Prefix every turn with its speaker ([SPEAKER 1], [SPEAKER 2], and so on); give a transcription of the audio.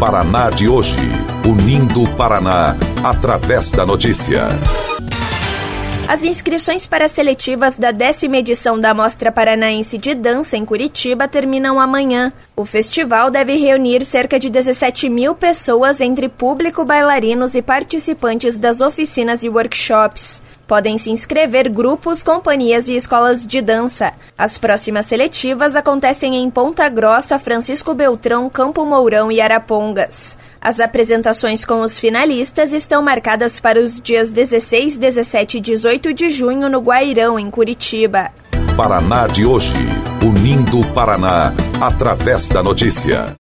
[SPEAKER 1] Paraná de hoje, unindo o Paraná através da notícia.
[SPEAKER 2] As inscrições para seletivas da 10ª edição da Mostra Paranaense de Dança em Curitiba terminam amanhã. O festival deve reunir cerca de 17 mil pessoas entre público, bailarinos e participantes das oficinas e workshops. Podem se inscrever grupos, companhias e escolas de dança. As próximas seletivas acontecem em Ponta Grossa, Francisco Beltrão, Campo Mourão e Arapongas. As apresentações com os finalistas estão marcadas para os dias 16, 17 e 18 de junho no Guairão, em Curitiba.
[SPEAKER 1] Paraná de hoje, unindo o Paraná através da notícia.